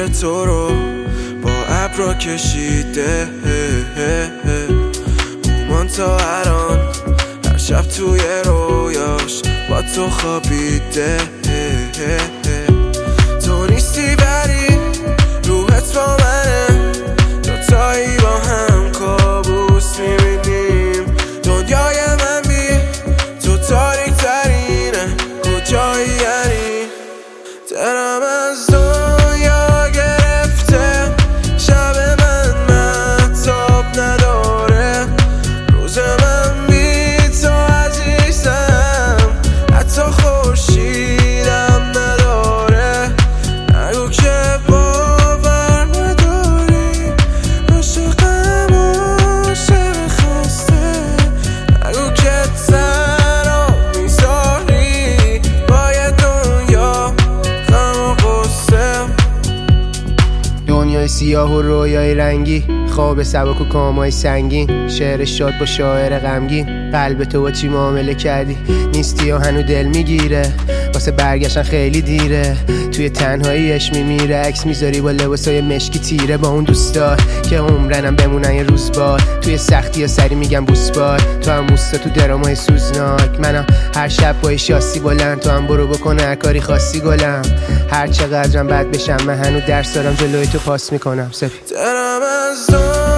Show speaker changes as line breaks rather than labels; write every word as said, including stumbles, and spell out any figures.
تو رو با ابرا کشیده، اومان تا الان هر شب توی رویاش با تو خوابیده. تو نیستی ولی روحت با منه، دوتایی با هم کابوس میبینیم. دنیای من بی تو تاریک ترینه، کجایی یعنی؟ دلم از دنیا گرفته، شب من مهتاب نداره، روز من بی تو عزیزم حتی خورشیدم نداره. نگو که باور نداری، عاشقم عاشق خسته، نگو که تنها میذاری باید دنیا غم و غصه.
دنیای سیاه و رویای رنگی، خواب سبک و کامای سنگین، شعر شاد با شاعر غمگین. قلب تو با چی معامله کردی؟ نیستی و هنو دل میگیره، واسه برگشتن خیلی دیره. توی تنهاییش میمیره، عکس میذاری با لباسای مشکی تیره، با اون دوستار که عمرنم بمونن یه روز بار. توی سختی ها سری میگم بوسبار، تو هم موستا تو درامای سوزناک. منم هر شب با شاسی بلند، تو هم برو بکنه هر کاری خاصی گلم. هر چقدرم بد بشم من هنو درس دارم، جلوی تو پاس میکنم سفید.
دلم از